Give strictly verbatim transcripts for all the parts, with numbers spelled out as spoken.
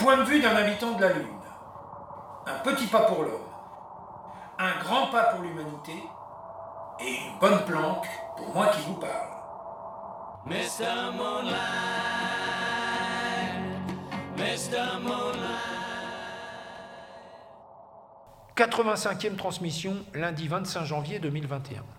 point de vue d'un habitant de la Lune. Un petit pas pour l'homme, un grand pas pour l'humanité et une bonne planque pour moi qui vous parle. mister Moonlight, mister Moonlight. quatre-vingt-cinquième transmission, lundi vingt-cinq janvier deux mille vingt et un.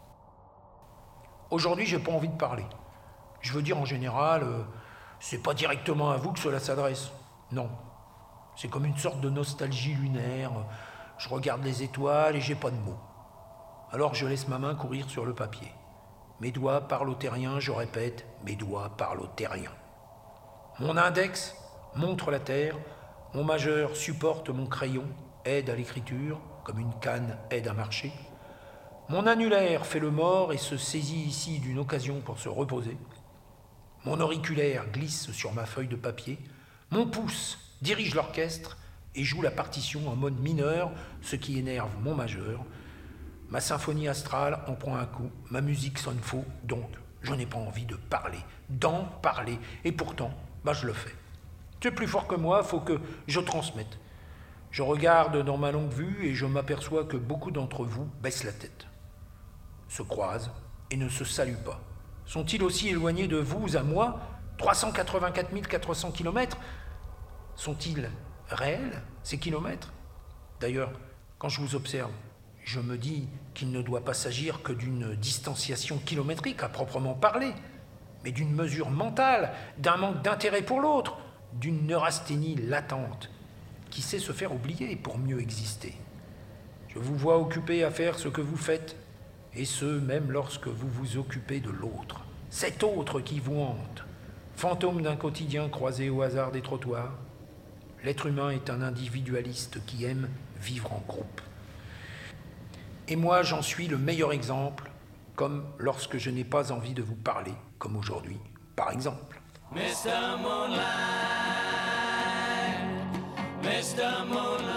Aujourd'hui, j'ai pas envie de parler. Je veux dire, en général, euh, c'est pas directement à vous que cela s'adresse. Non. C'est comme une sorte de nostalgie lunaire. Je regarde les étoiles et j'ai pas de mots. Alors je laisse ma main courir sur le papier. Mes doigts parlent au terrien, je répète, mes doigts parlent au terrien. Mon index montre la terre, mon majeur supporte mon crayon, aide à l'écriture, comme une canne aide à marcher. Mon annulaire fait le mort et se saisit ici d'une occasion pour se reposer. Mon auriculaire glisse sur ma feuille de papier. Mon pouce dirige l'orchestre et joue la partition en mode mineur, ce qui énerve mon majeur. Ma symphonie astrale en prend un coup, ma musique sonne faux, donc je n'ai pas envie de parler, d'en parler, et pourtant, bah je le fais. C'est plus fort que moi, faut que je transmette. Je regarde dans ma longue vue et je m'aperçois que beaucoup d'entre vous baissent la tête, se croisent et ne se saluent pas. Sont-ils aussi éloignés de vous à moi, trois cent quatre-vingt-quatre mille quatre cents kilomètres? Sont-ils réels, ces kilomètres? D'ailleurs, quand je vous observe, je me dis qu'il ne doit pas s'agir que d'une distanciation kilométrique à proprement parler, mais d'une mesure mentale, d'un manque d'intérêt pour l'autre, d'une neurasthénie latente, qui sait se faire oublier pour mieux exister. Je vous vois occupé à faire ce que vous faites, et ce, même lorsque vous vous occupez de l'autre. Cet autre qui vous hante, fantôme d'un quotidien croisé au hasard des trottoirs. L'être humain est un individualiste qui aime vivre en groupe. Et moi, j'en suis le meilleur exemple, comme lorsque je n'ai pas envie de vous parler, comme aujourd'hui, par exemple. mister Moonlight, mister Moonlight.